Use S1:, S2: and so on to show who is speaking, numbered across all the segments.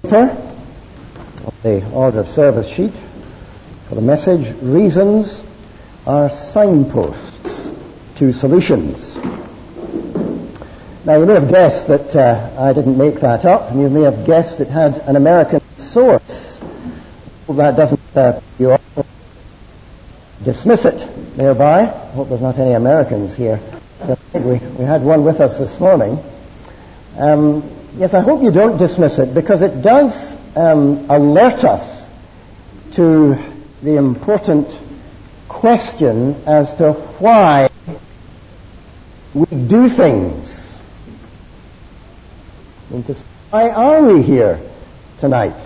S1: The order of service sheet for the message, reasons are signposts to solutions. Now you may have guessed that I didn't make that up, and you may have guessed it had an American source. Well, that doesn't you all dismiss it thereby. I hope there's not any Americans here. We had one with us this morning. Yes, I hope you don't dismiss it, because it does alert us to the important question as to why we do things. Why are we here tonight?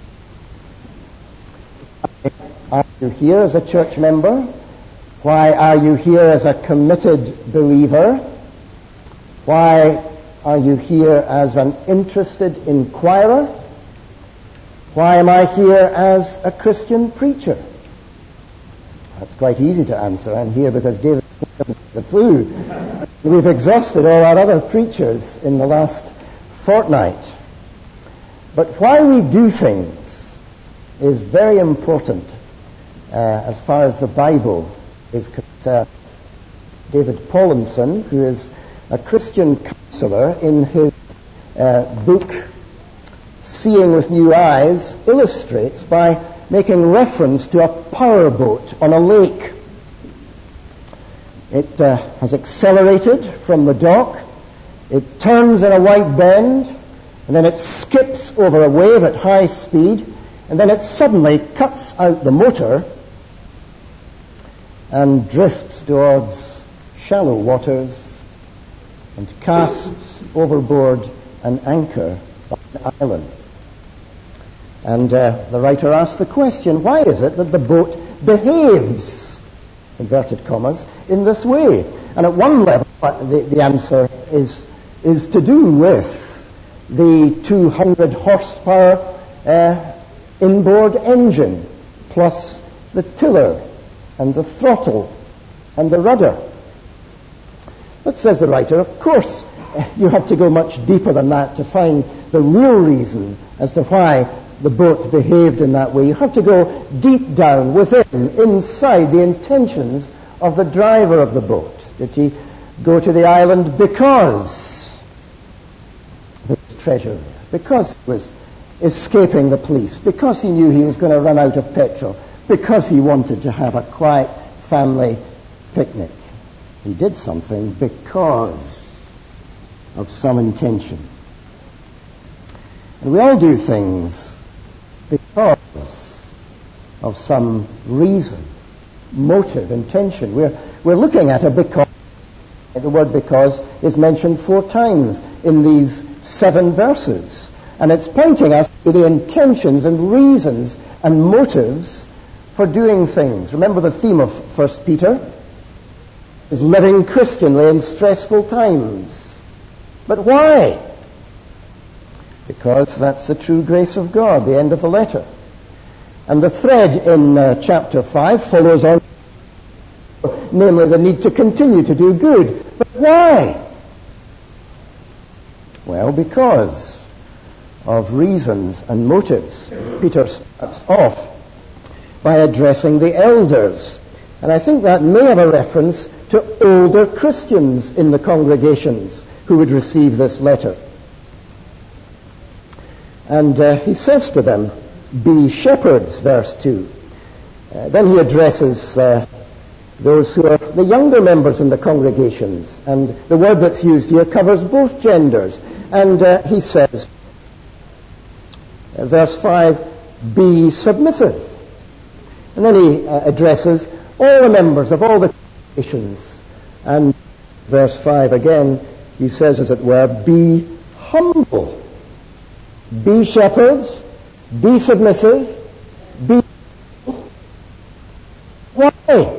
S1: Are you here as a church member? Why are you here as a committed believer? Why are you here as an interested inquirer? Why am I here as a Christian preacher? That's quite easy to answer. I'm here because David the flu. We've exhausted all our other preachers in the last fortnight. But why we do things is very important as far as the Bible is concerned. David Paulinson, who is a Christian counselor, in his book Seeing with New Eyes, illustrates by making reference to a powerboat on a lake. It has accelerated from the dock, it turns in a white bend, and then it skips over a wave at high speed, and then it suddenly cuts out the motor and drifts towards shallow waters and casts overboard an anchor on an island. And the writer asks the question, why is it that the boat behaves, inverted commas, in this way? And at one level, the answer is to do with the 200 horsepower inboard engine, plus the tiller and the throttle and the rudder. But says the writer, of course, you have to go much deeper than that to find the real reason as to why the boat behaved in that way. You have to go deep down within, inside the intentions of the driver of the boat. Did he go to the island because there was treasure there, because he was escaping the police, because he knew he was going to run out of petrol, because he wanted to have a quiet family picnic? He did something because of some intention. And we all do things because of some reason, motive, intention. We're looking at a because. The word because is mentioned 4 times in these 7 verses. And it's pointing us to the intentions and reasons and motives for doing things. Remember the theme of 1 Peter is living Christianly in stressful times. But why? Because that's the true grace of God, the end of the letter. And the thread in chapter 5 follows on, namely the need to continue to do good. But why? Well, because of reasons and motives. Peter starts off by addressing the elders. And I think that may have a reference to older Christians in the congregations who would receive this letter. And he says to them, be shepherds, verse 2. Then he addresses those who are the younger members in the congregations. And the word that's used here covers both genders. And he says, verse 5, be submissive. And then he addresses all the members of all the congregations. And verse 5 again, he says, as it were, be humble. Be shepherds, be submissive, be... Why?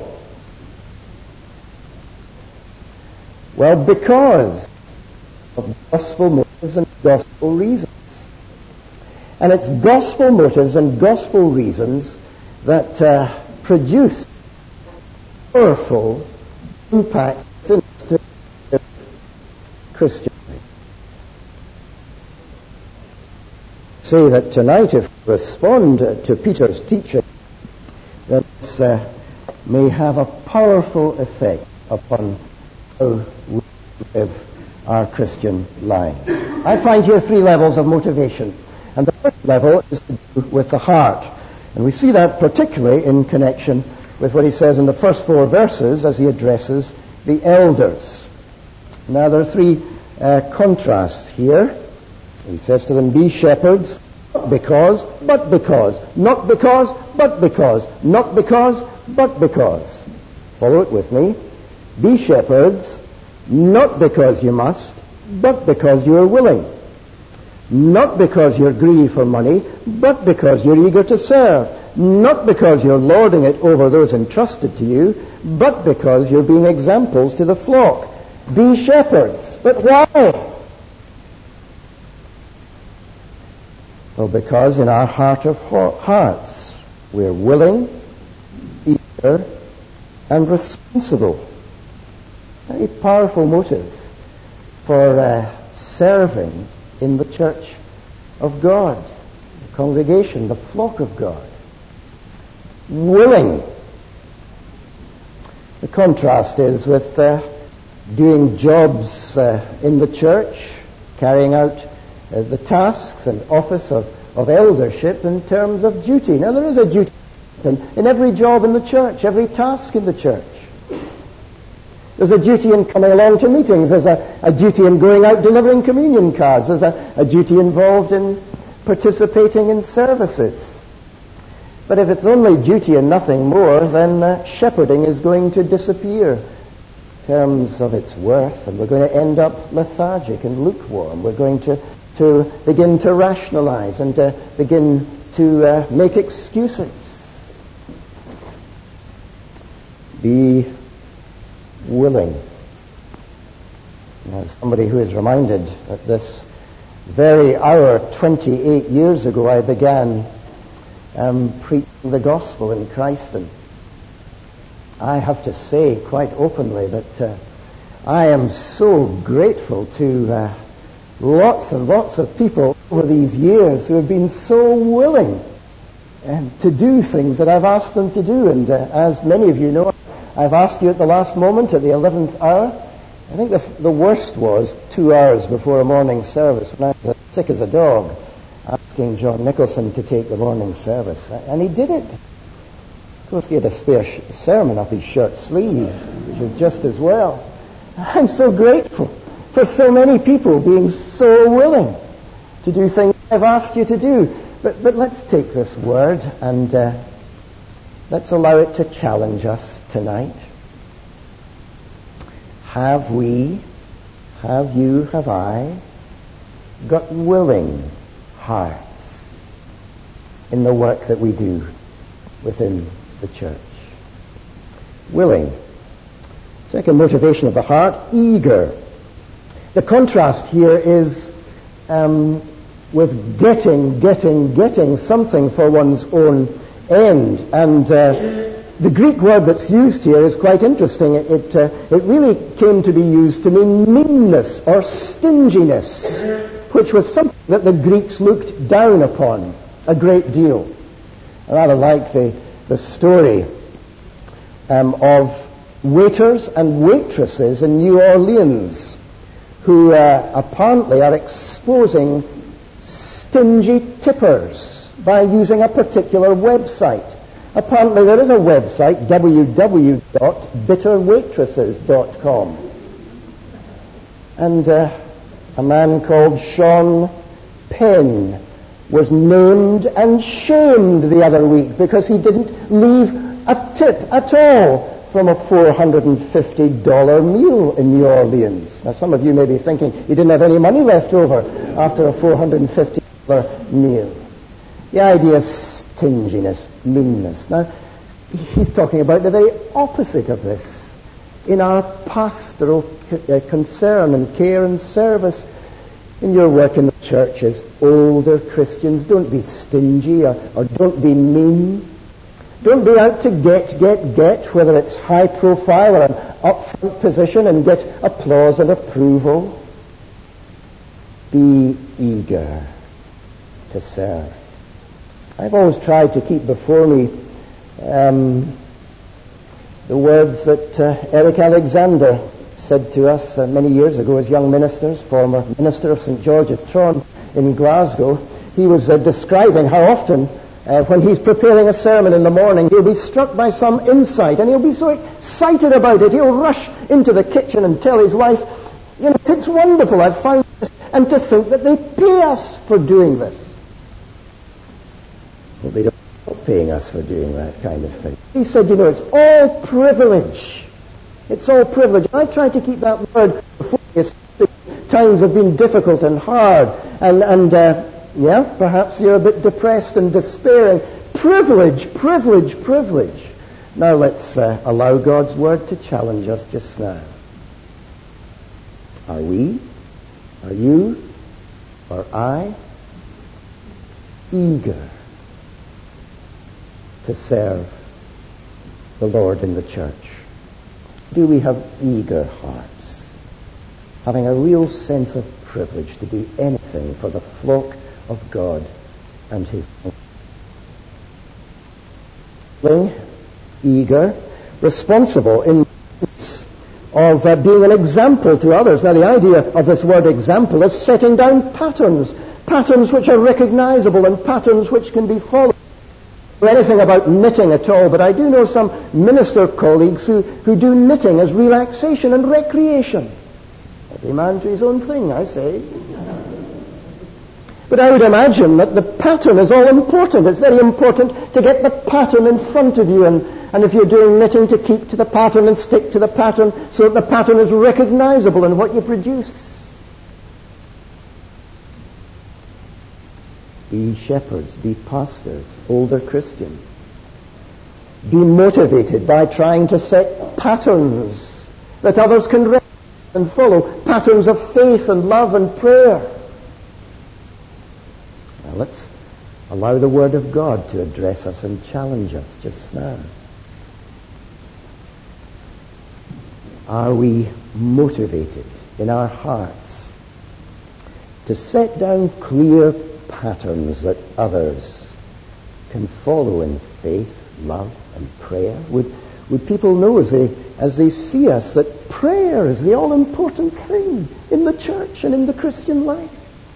S1: Well, because of gospel motives and gospel reasons. And it's gospel motives and gospel reasons that produce powerful impact in Christianity. say that tonight, if we respond to Peter's teaching, that this may have a powerful effect upon how we live our Christian lives. I find here three levels of motivation. And the first level is to do with the heart. And we see that particularly in connection with what he says in the first 4 verses as he addresses the elders. Now there are three contrasts here. He says to them, be shepherds, not because, but because. Not because, but because. Not because, but because. Follow it with me. Be shepherds, not because you must, but because you are willing. Not because you're greedy for money, but because you're eager to serve. Not because you're lording it over those entrusted to you, but because you're being examples to the flock. Be shepherds. But why? Well, because in our heart of hearts, we're willing, eager, and responsible. Very powerful motive for serving in the church of God, the congregation, the flock of God. Willing. The contrast is with doing jobs in the church, carrying out the tasks and office of eldership in terms of duty. Now there is a duty in every job in the church, every task in the church. There's a duty in coming along to meetings. There's a duty in going out delivering communion cards. There's a duty involved in participating in services. But if it's only duty and nothing more, then shepherding is going to disappear in terms of its worth, and we're going to end up lethargic and lukewarm. We're going to begin to rationalize and begin to make excuses. Be willing. Now, somebody who is reminded at this very hour 28 years ago I began preaching the gospel in Christon. I have to say quite openly that I am so grateful to lots and lots of people over these years who have been so willing to do things that I've asked them to do. And as many of you know, I've asked you at the last moment, at the 11th hour. I think the worst was 2 hours before a morning service when I was sick as a dog, asking John Nicholson to take the morning service. And he did it. Of course, he had a spare sermon up his shirt sleeve, which was just as well. I'm so grateful for so many people being so willing to do things I've asked you to do. But let's take this word and let's allow it to challenge us tonight. Have we, have you, have I got willing hearts in the work that we do within the church? Willing. Second motivation of the heart, eager. The contrast here is with getting something for one's own end. And the Greek word that's used here is quite interesting. It really came to be used to mean meanness or stinginess, which was something that the Greeks looked down upon a great deal. I rather like the story of waiters and waitresses in New Orleans who apparently are exposing stingy tippers by using a particular website. Apparently there is a website, www.bitterwaitresses.com. And a man called Sean Penn was named and shamed the other week because he didn't leave a tip at all from a $450 meal in New Orleans. Now some of you may be thinking he didn't have any money left over after a $450 meal. The idea is stinginess, meanness. Now, he's talking about the very opposite of this. In our pastoral concern and care and service, in your work in the churches, older Christians, don't be stingy or don't be mean. Don't be out to get, whether it's high profile or an upfront position and get applause and approval. Be eager to serve. I've always tried to keep before me the words that Eric Alexander said to us many years ago as young ministers, former minister of St. George's Tron in Glasgow. He was describing how often when he's preparing a sermon in the morning, he'll be struck by some insight and he'll be so excited about it, he'll rush into the kitchen and tell his wife, it's wonderful, I've found this, and to think that they pay us for doing this. Well, they don't stop paying us for doing that kind of thing. He said, it's all privilege. It's all privilege. I try to keep that word before me. Times have been difficult and hard, and perhaps you're a bit depressed and despairing. Privilege, privilege, privilege. Now let's allow God's word to challenge us just now. Are we, are you, or I eager to serve the Lord in the church? Do we have eager hearts, having a real sense of privilege to do anything for the flock of God and His kingdom? Eager, responsible in of being an example to others. Now, the idea of this word example is setting down patterns which are recognizable and patterns which can be followed. I don't know anything about knitting at all, but I do know some minister colleagues who do knitting as relaxation and recreation. Every man to his own thing, I say. But I would imagine that the pattern is all important. It's very important to get the pattern in front of you, and if you're doing knitting, to keep to the pattern and stick to the pattern so that the pattern is recognizable in what you produce. Be shepherds, be pastors, older Christians. Be motivated by trying to set patterns that others can recognize and follow, patterns of faith and love and prayer. Now let's allow the Word of God to address us and challenge us just now. Are we motivated in our hearts to set down clear patterns that others can follow in faith, love, and prayer? Would people know as they see us that prayer is the all-important thing in the church and in the Christian life?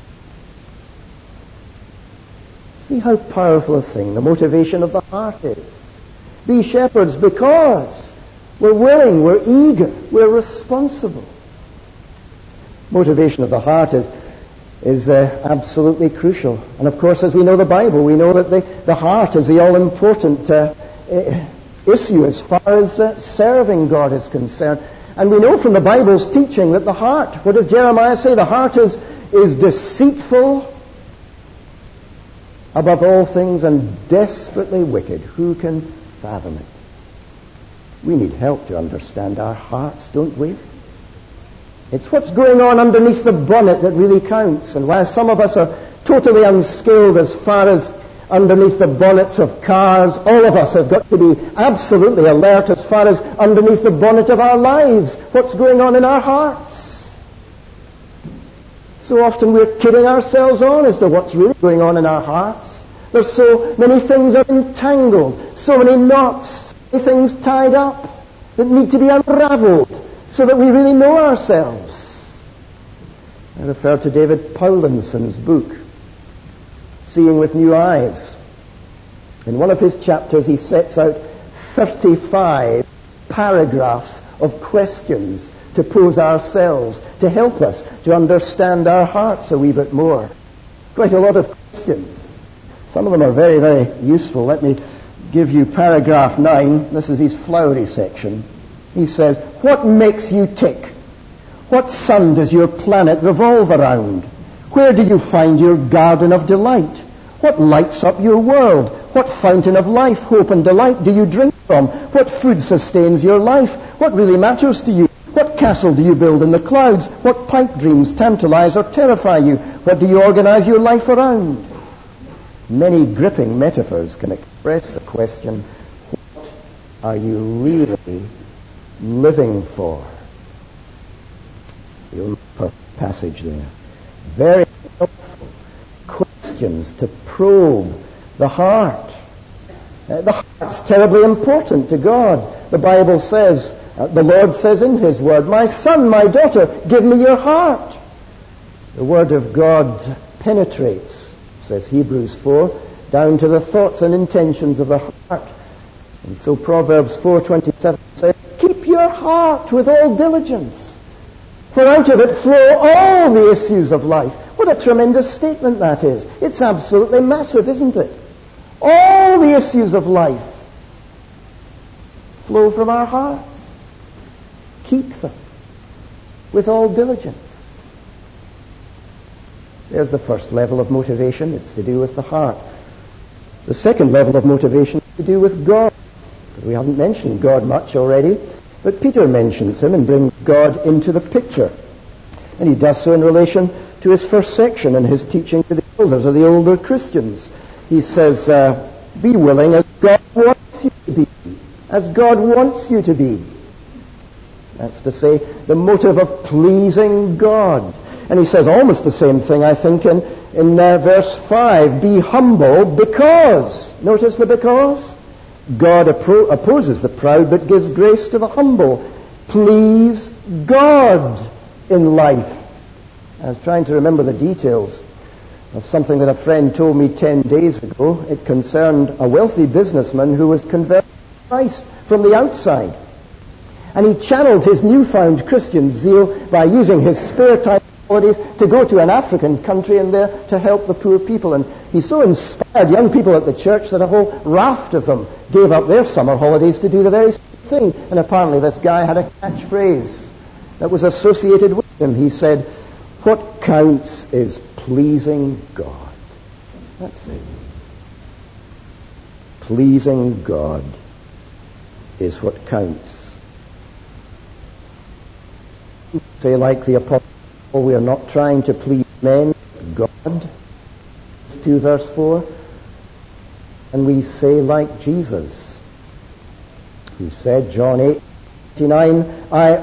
S1: See how powerful a thing the motivation of the heart is. Be shepherds because we're willing, we're eager, we're responsible. Motivation of the heart is absolutely crucial. And of course, as we know the Bible, we know that the heart is the all-important issue as far as serving God is concerned. And we know from the Bible's teaching that the heart, what does Jeremiah say? The heart is deceitful above all things and desperately wicked. Who can fathom it? We need help to understand our hearts, don't we? It's what's going on underneath the bonnet that really counts. And while some of us are totally unskilled as far as underneath the bonnets of cars, all of us have got to be absolutely alert as far as underneath the bonnet of our lives, what's going on in our hearts. So often we're kidding ourselves on as to what's really going on in our hearts. There's so many things are entangled, so many knots, so many things tied up that need to be unraveled so that we really know ourselves. I refer to David Paulinson's book, Seeing with New Eyes. In one of his chapters, he sets out 35 paragraphs of questions to pose ourselves, to help us to understand our hearts a wee bit more. Quite a lot of questions. Some of them are very, very useful. Let me give you paragraph 9. This is his flowery section. He says, what makes you tick? What sun does your planet revolve around? Where do you find your garden of delight? What lights up your world? What fountain of life, hope and delight do you drink from? What food sustains your life? What really matters to you? What castle do you build in the clouds? What pipe dreams tantalize or terrify you? What do you organize your life around? Many gripping metaphors can express the question, what are you really living for? The old passage there. Very helpful question Christians to probe the heart. The heart's terribly important to God. The Bible says, the Lord says in His Word, "My son, my daughter, give me your heart." The Word of God penetrates, says Hebrews 4, down to the thoughts and intentions of the heart. And so Proverbs 4:27 says, "Keep your heart with all diligence, for out of it flow all the issues of life." What a tremendous statement that is. It's absolutely massive, isn't it? All the issues of life flow from our hearts. Keep them with all diligence. There's the first level of motivation. It's to do with the heart. The second level of motivation is to do with God. We haven't mentioned God much already, but Peter mentions Him and brings God into the picture. And he does so in relation to his first section in his teaching to the elders, or the older Christians. He says, be willing as God wants you to be. As God wants you to be. That's to say, the motive of pleasing God. And he says almost the same thing, I think, in verse 5. Be humble because. Notice the because. God opposes the proud but gives grace to the humble. Please God in life. I was trying to remember the details of something that a friend told me 10 days ago. It concerned a wealthy businessman who was converted to Christ from the outside. And he channeled his newfound Christian zeal by using his spare time holidays to go to an African country and there to help the poor people. And he so inspired young people at the church that a whole raft of them gave up their summer holidays to do the very same thing. And apparently this guy had a catchphrase that was associated with him. He said, "What counts is pleasing God." That's it. Pleasing God is what counts. Say like the Apostle, we are not trying to please men, but God. 2 verse 4. And we say like Jesus, who said, John 8:89, I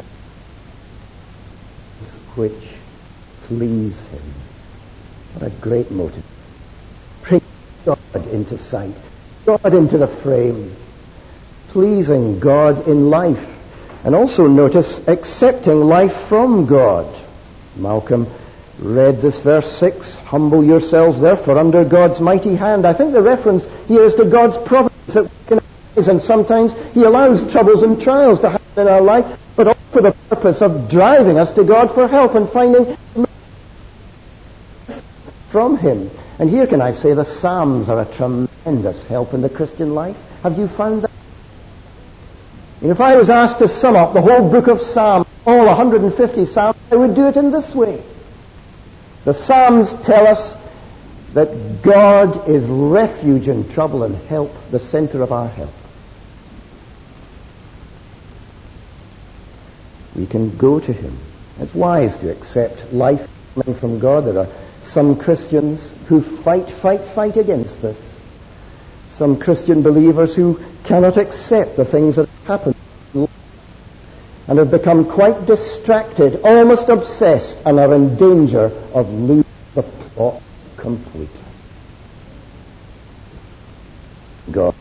S1: which please Him. What a great motive. Bring God into sight, God into the frame, pleasing God in life. And also notice, accepting life from God. Malcolm read this verse 6, humble yourselves therefore under God's mighty hand. I think the reference here is to God's providence that we can arise, and sometimes He allows troubles and trials to happen in our life, but all for the purpose of driving us to God for help and finding from Him. And here can I say the Psalms are a tremendous help in the Christian life. Have you found that? And if I was asked to sum up the whole book of Psalms, all 150 Psalms, I would do it in this way. The Psalms tell us that God is refuge in trouble and help, the center of our help. We can go to Him. It's wise to accept life coming from God. There are some Christians who fight against this. Some Christian believers who cannot accept the things that have happened and have become quite distracted, almost obsessed, and are in danger of losing the plot completely. God.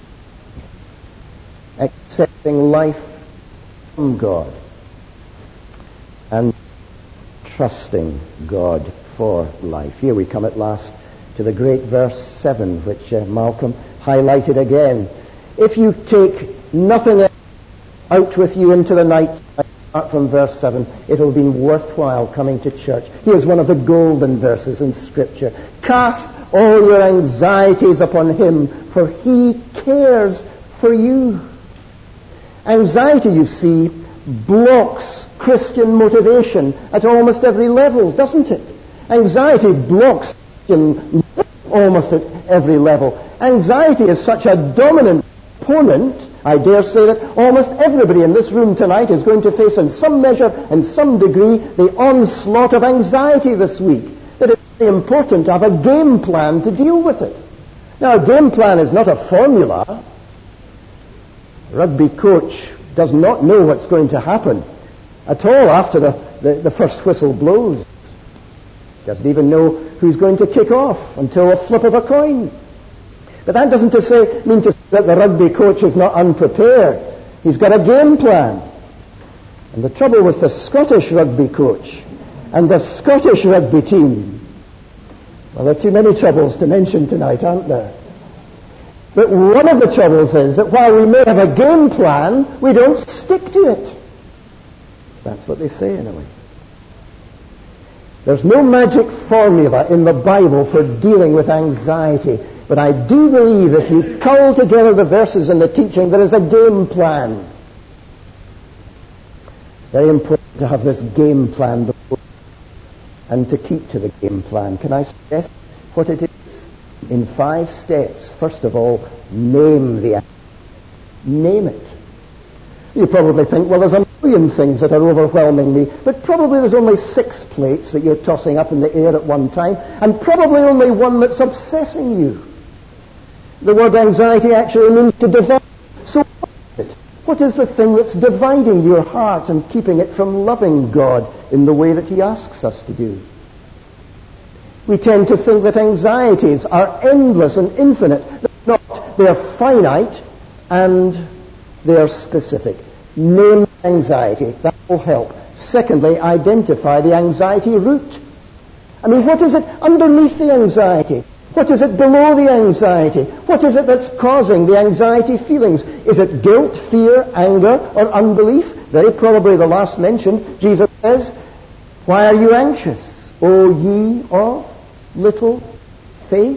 S1: Accepting life from God and trusting God for life. Here we come at last to the great verse 7, which Malcolm highlighted again. If you take nothing else out with you into the night, apart from verse 7, it'll be worthwhile coming to church. Here's one of the golden verses in Scripture. Cast all your anxieties upon Him, for He cares for you. Anxiety, you see, blocks Christian motivation at almost every level, doesn't it? Anxiety blocks Christian almost at every level. Anxiety is such a dominant opponent, I dare say that almost everybody in this room tonight is going to face in some measure, in some degree, the onslaught of anxiety this week. That it's very important to have a game plan to deal with it. Now, a game plan is not a formula. A rugby coach does not know what's going to happen at all after the first whistle blows. Doesn't even know who's going to kick off until a flip of a coin. But that doesn't mean to say that the rugby coach is not unprepared. He's got a game plan. And the trouble with the Scottish rugby coach and the Scottish rugby team, well, there are too many troubles to mention tonight, aren't there? But one of the troubles is that while we may have a game plan, we don't stick to it. That's what they say anyway. There's no magic formula in the Bible for dealing with anxiety, but I do believe if you cull together the verses and the teaching, there is a game plan. It's very important to have this game plan before and to keep to the game plan. Can I suggest what it is? In 5 steps. First of all, name the act. Name it. You probably think, well, there's a million things that are overwhelming me, but probably there's only 6 plates that you're tossing up in the air at one time, and probably only one that's obsessing you. The word anxiety actually means to divide. So what is it? What is the thing that's dividing your heart and keeping it from loving God in the way that He asks us to do? We tend to think that anxieties are endless and infinite. They're not. They're finite and they're specific. Name anxiety. That will help. Secondly, identify the anxiety root. I mean, what is it underneath the anxiety? What is it below the anxiety? What is it that's causing the anxiety feelings? Is it guilt, fear, anger, or unbelief? Very probably the last mentioned. Jesus says, "Why are you anxious, O ye of little faith?"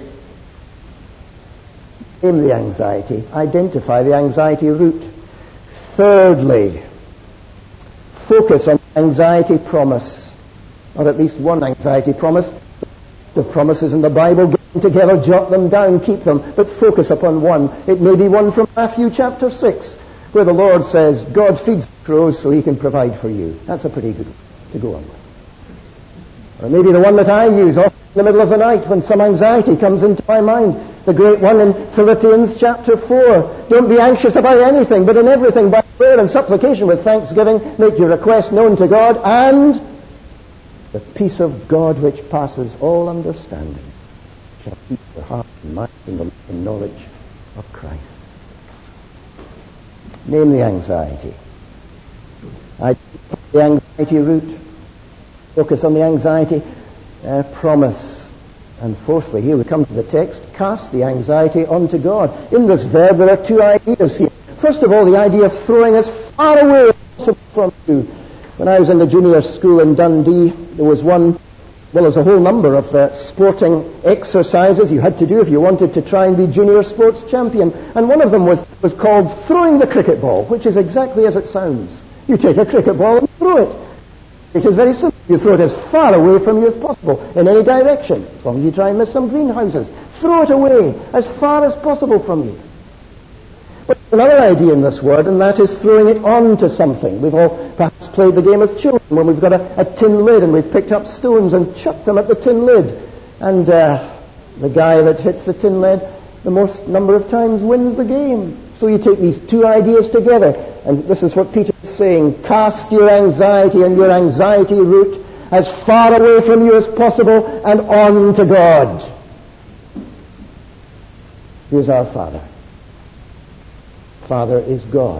S1: Name the anxiety. Identify the anxiety root. Thirdly, focus on anxiety promise, or at least one anxiety promise. The promises in the Bible, get them together, jot them down, keep them, but focus upon one. It may be one from Matthew chapter 6, where the Lord says, God feeds the crows so He can provide for you. That's a pretty good one to go on with. Or maybe the one that I use often in the middle of the night when some anxiety comes into my mind. The great one in Philippians chapter 4. Don't be anxious about anything, but in everything by prayer and supplication with thanksgiving, make your requests known to God, and the peace of God which passes all understanding shall keep your heart and mind in the knowledge of Christ. Name the anxiety. Identify the anxiety root. Focus on the anxiety promise. And fourthly, here we come to the text, cast the anxiety onto God. In this verb there are 2 ideas here. First of all, the idea of throwing as far away as possible from you. When I was in the junior school in Dundee, there was a whole number of sporting exercises you had to do if you wanted to try and be junior sports champion. And one of them was called throwing the cricket ball, which is exactly as it sounds. You take a cricket ball and throw it. It is very simple. You throw it as far away from you as possible, in any direction, as long as you try and miss some greenhouses. Throw it away as far as possible from you. But there's another idea in this word, and that is throwing it onto something. We've all perhaps played the game as children when we've got a tin lid and we've picked up stones and chucked them at the tin lid. And the guy that hits the tin lid the most number of times wins the game. So you take these 2 ideas together, and this is what Peter is saying. Cast your anxiety and your anxiety root as far away from you as possible and on to God. Here's our Father. Father is God.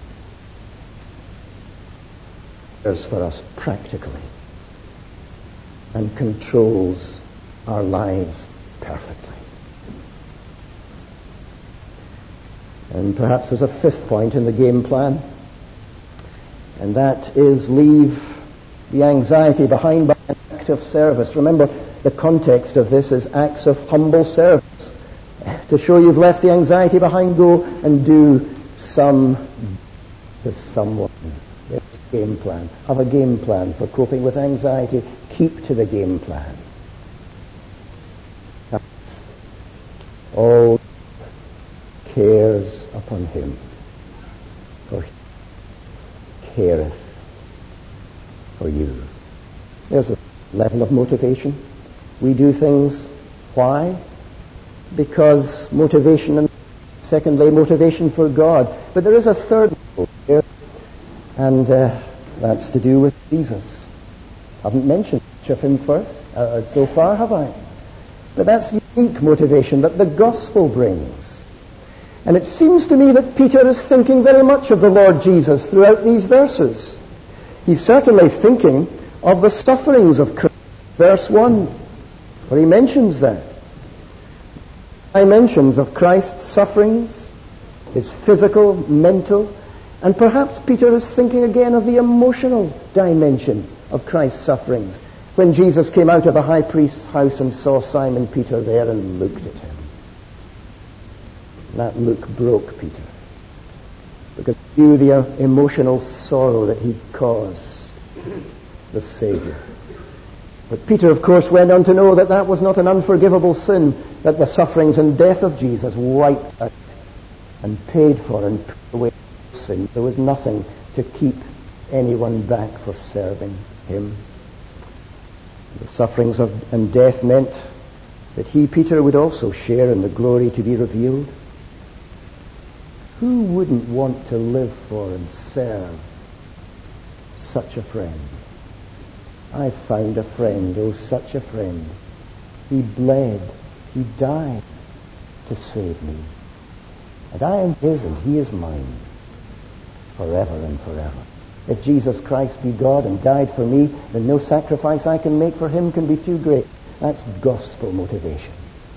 S1: Cares for us practically and controls our lives perfectly. And perhaps there's a 5th point in the game plan, and that is leave the anxiety behind by an act of service. Remember, the context of this is acts of humble service. To show you've left the anxiety behind, go and do some to someone. It's a game plan. Have a game plan for coping with anxiety. Keep to the game plan. All cares upon Him, for He careth for you. There's a level of motivation. We do things. Why? Because motivation, and secondly, motivation for God. But there is a third level here, and that's to do with Jesus. I haven't mentioned much of Him first so far, have I? But that's unique motivation that the gospel brings. And it seems to me that Peter is thinking very much of the Lord Jesus throughout these verses. He's certainly thinking of the sufferings of Christ. Verse 1, where he mentions that. Dimensions of Christ's sufferings, his physical, mental, and perhaps Peter is thinking again of the emotional dimension of Christ's sufferings when Jesus came out of the high priest's house and saw Simon Peter there and looked at him. That look broke Peter because he knew the emotional sorrow that he'd caused the Savior. But Peter, of course, went on to know that that was not an unforgivable sin, that the sufferings and death of Jesus wiped out and paid for and took away sin. There was nothing to keep anyone back for serving him. The sufferings and death meant that he, Peter, would also share in the glory to be revealed. Who wouldn't want to live for and serve such a friend? I found a friend, oh, such a friend. He bled, he died to save me. And I am his and he is mine forever and forever. If Jesus Christ be God and died for me, then no sacrifice I can make for him can be too great. That's gospel motivation.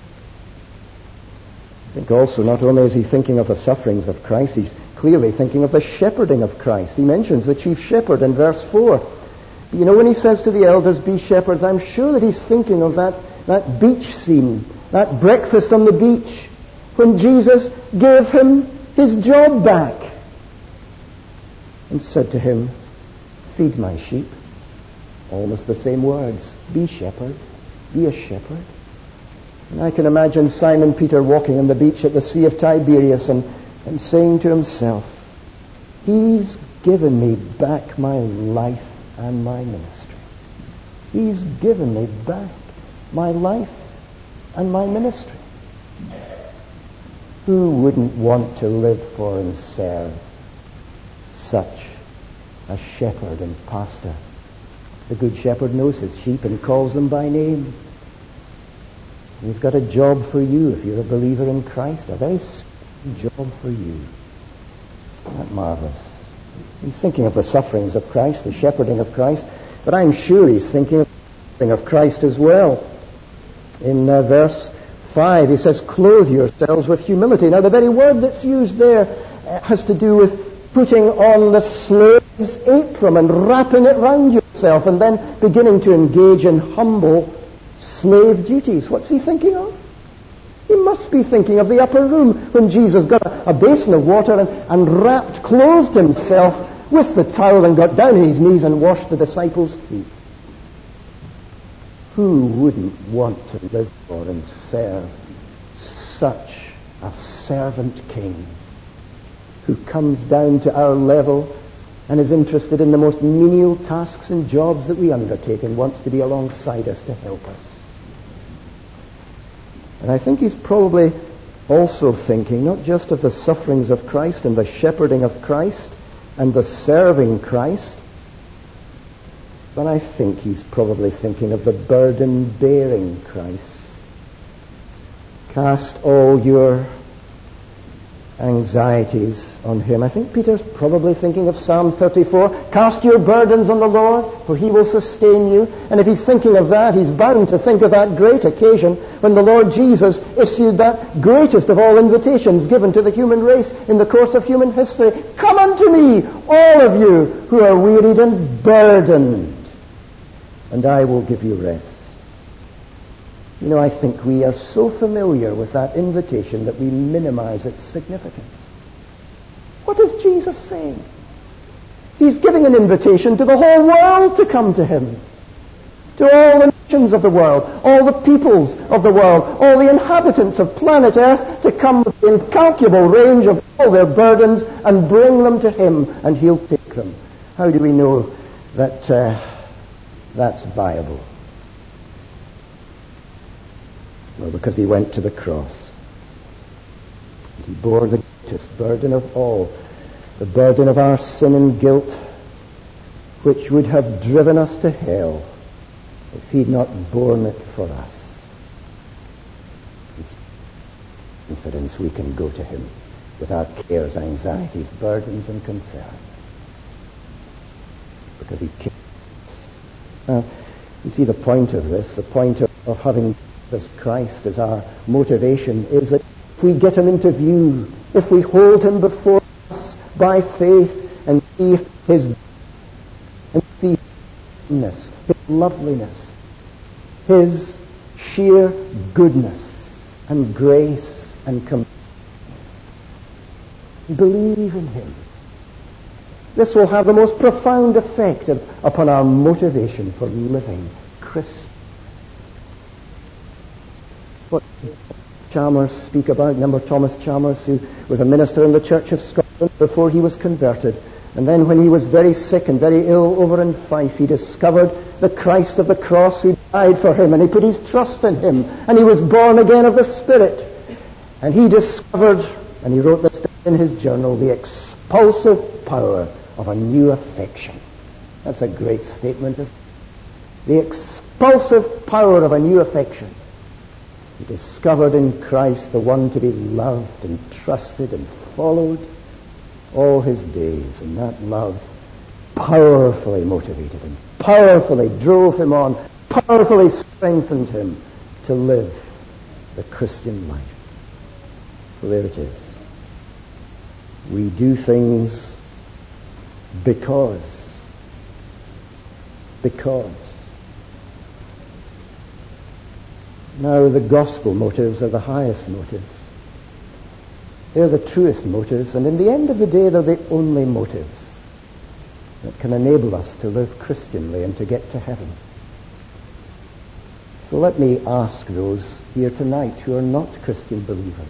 S1: I think also not only is he thinking of the sufferings of Christ, he's clearly thinking of the shepherding of Christ. He mentions the chief shepherd in verse 4. You know, when he says to the elders, be shepherds, I'm sure that he's thinking of that beach scene, that breakfast on the beach, when Jesus gave him his job back and said to him, feed my sheep. Almost the same words. Be shepherd. Be a shepherd. And I can imagine Simon Peter walking on the beach at the Sea of Tiberias and saying to himself, he's given me back my life and my ministry. He's given me back my life and my ministry. Who wouldn't want to live for and serve such a shepherd and pastor? The good shepherd knows his sheep and calls them by name. He's got a job for you if you're a believer in Christ, a very special job for you. Isn't that marvelous? He's thinking of the sufferings of Christ, the shepherding of Christ, but I'm sure he's thinking of Christ as well. In verse 5, he says, clothe yourselves with humility. Now, the very word that's used there has to do with putting on the slave's apron and wrapping it round yourself and then beginning to engage in humble slave duties. What's he thinking of? He must be thinking of the upper room when Jesus got a basin of water and clothed himself with the towel and got down on his knees and washed the disciples' feet. Who wouldn't want to live for and serve such a servant king who comes down to our level and is interested in the most menial tasks and jobs that we undertake and wants to be alongside us to help us? And I think he's probably also thinking not just of the sufferings of Christ and the shepherding of Christ and the serving Christ, but I think he's probably thinking of the burden-bearing Christ. Cast all your anxieties on him. I think Peter's probably thinking of Psalm 34. Cast your burdens on the Lord, for he will sustain you. And if he's thinking of that, he's bound to think of that great occasion when the Lord Jesus issued that greatest of all invitations given to the human race in the course of human history. Come unto me, all of you who are wearied and burdened, and I will give you rest. You know, I think we are so familiar with that invitation that we minimize its significance. What is Jesus saying? He's giving an invitation to the whole world to come to him. To all the nations of the world, all the peoples of the world, all the inhabitants of planet Earth to come with the incalculable range of all their burdens and bring them to him, and he'll take them. How do we know that that's viable? Well, because he went to the cross. And he bore the greatest burden of all, the burden of our sin and guilt, which would have driven us to hell if he'd not borne it for us. confidence we can go to him with our cares, anxieties, burdens, and concerns. Because he cares. Now, you see the point of this, the point of having this Christ as our motivation is that if we get him into view, if we hold him before us by faith and see his goodness, his loveliness, his sheer goodness and grace and compassion, believe in him. This will have the most profound effect upon our motivation for living Christian. What Chalmers speak about, remember Thomas Chalmers, who was a minister in the Church of Scotland before he was converted. And then when he was very sick and very ill over in Fife, he discovered the Christ of the cross who died for him, and he put his trust in him, and he was born again of the Spirit. And he discovered, and he wrote this in his journal, the expulsive power of a new affection. That's a great statement, isn't it? The expulsive power of a new affection. He discovered in Christ the one to be loved and trusted and followed all his days, and that love powerfully motivated him, powerfully drove him on, powerfully strengthened him to live the Christian life. So there it is. We do things because. Now, the gospel motives are the highest motives. They're the truest motives, and in the end of the day, they're the only motives that can enable us to live Christianly and to get to heaven. So let me ask those here tonight who are not Christian believers,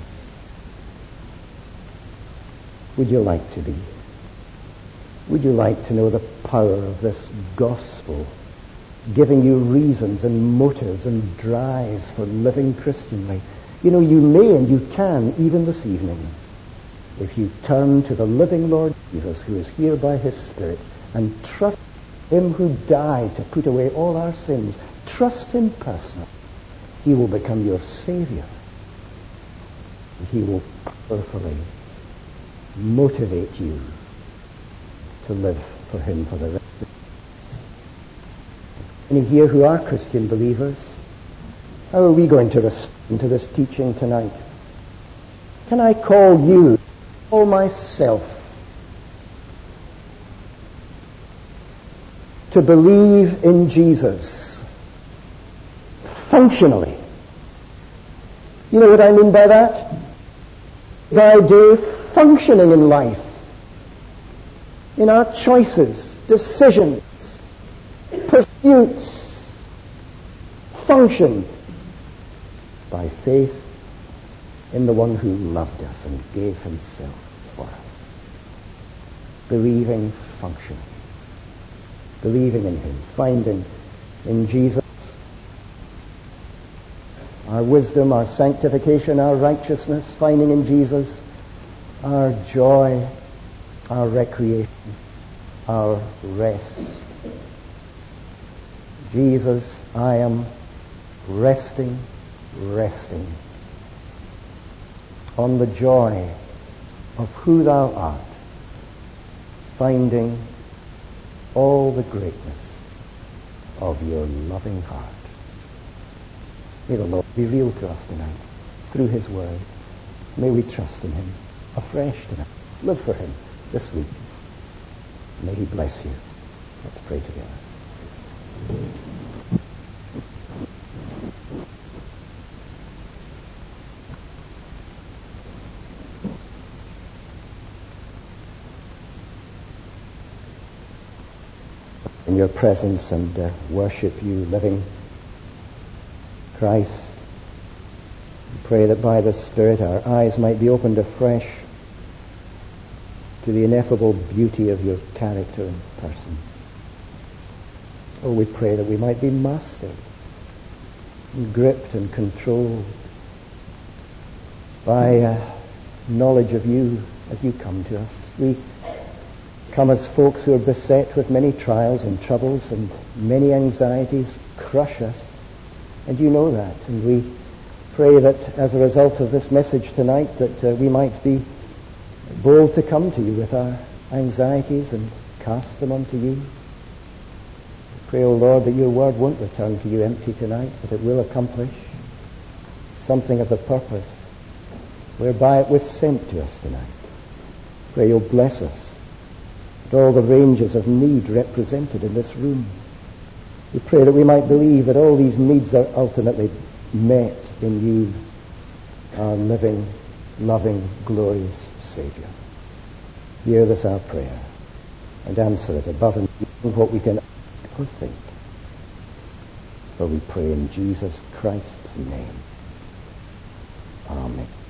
S1: would you like to be? Would you like to know the power of this gospel giving you reasons and motives and drives for living Christianly? You know, you may and you can even this evening, if you turn to the living Lord Jesus, who is here by his Spirit, and trust him who died to put away all our sins. Trust him personally. He will become your Savior. He will powerfully motivate you to live for him for the rest of your lives. Any here who are Christian believers, how are we going to respond to this teaching tonight? Can I call you, call myself, to believe in Jesus functionally? You know what I mean by that? By day functioning in life, in our choices, decisions, pursuits, function by faith in the one who loved us and gave himself for us. Believing functionally. Believing in him. Finding in Jesus our wisdom, our sanctification, our righteousness. Finding in Jesus our joy, our recreation, our rest. Jesus, I am resting on the joy of who thou art, finding all the greatness of your loving heart. May the Lord be real to us tonight through his word. May we trust in him afresh tonight. Live for him this week. May he bless you. Let's pray together. In your presence and worship you, living Christ. We pray that by the Spirit our eyes might be opened afresh to the ineffable beauty of your character and person. Oh, we pray that we might be mastered and gripped and controlled by knowledge of you as you come to us. We come as folks who are beset with many trials and troubles and many anxieties crush us, and you know that. And we Pray that as a result of this message tonight that we might be bold to come to you with our anxieties and cast them unto you. Pray, O Lord, that your word won't return to you empty tonight, but it will accomplish something of the purpose whereby it was sent to us tonight. Pray you'll bless us at all the ranges of need represented in this room. We pray that we might believe that all these needs are ultimately met in you, our living, loving, glorious Savior. Hear this our prayer and answer it above and beyond what we can ask or think. For we pray in Jesus Christ's name. Amen.